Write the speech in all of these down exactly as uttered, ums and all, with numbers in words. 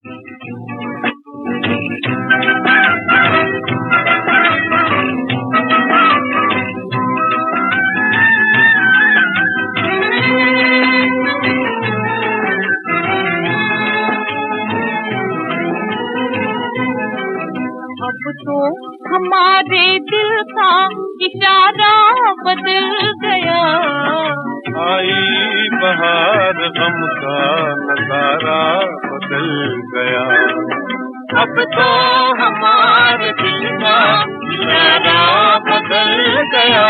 अब तो हमारे दिल का इशारा बदल गया। आई बहार गम का नजारा बदल गया। अब तो हमारे दिल का इशारा बदल गया।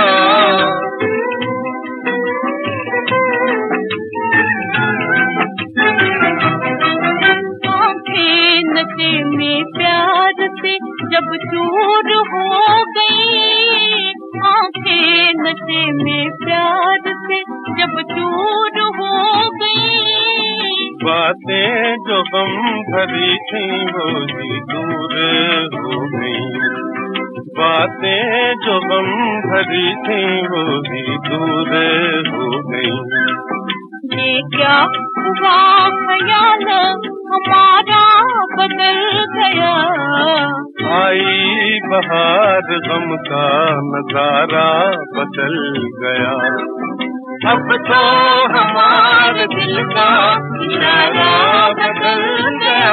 आँखें नशे में प्यार से जब चूर हो गई, आँखें नशे में प्यार से जब चूर हो गई। बातें जो गम भरी थी वो भी दूर हो गई। बातें जो गम भरी थी वो भी दूर हो गई। ये क्या हुआ ख्याल हमारा बदल गया। आई बहार गम का नजारा बदल गया। अब तो हमारे दिल का इशारा बदल गया।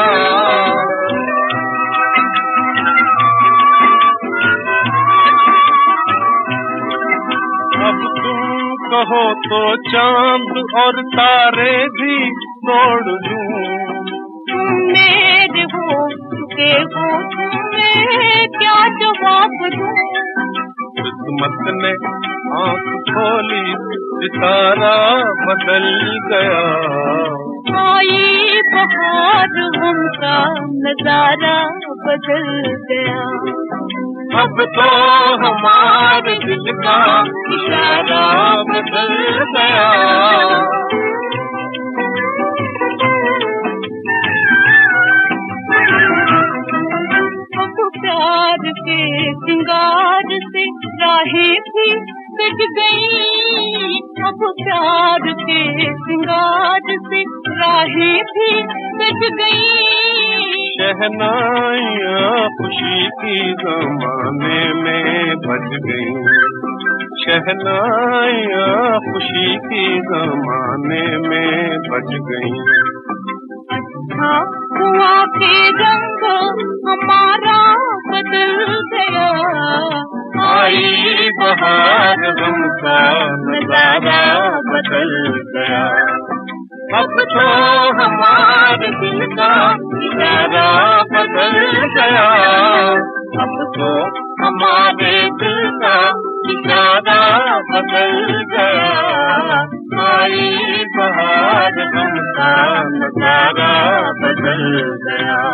अब तुम कहो तो चांद और तारे भी तोड़ लूं। तुम मेरे हो चुके हो, तुम्हें क्या जवाब दूं। किस्मत ने आँख खोली, सितारा बदल गया। आई बहार उनका नजारा बदल गया। अब तो हमारे दिल का इशारा बदल गया। अब प्यार के सिंगार से राहें भी सज गई। अब प्यार के सिंगार से राहें भी सज गई। शहनाइयाँ खुशी की ज़माने में बज गई। शहनाइयाँ खुशी की ज़माने में बज गई। अच्छा हुआ के रंग हमारा बदल गया। आई बहार गम का नजारा बदल गया। अब तो हमारे दिल का इशारा बदल गया। अब तो हमारे दिल का इशारा बदल गया। आई बहार गम का नजारा बदल गया।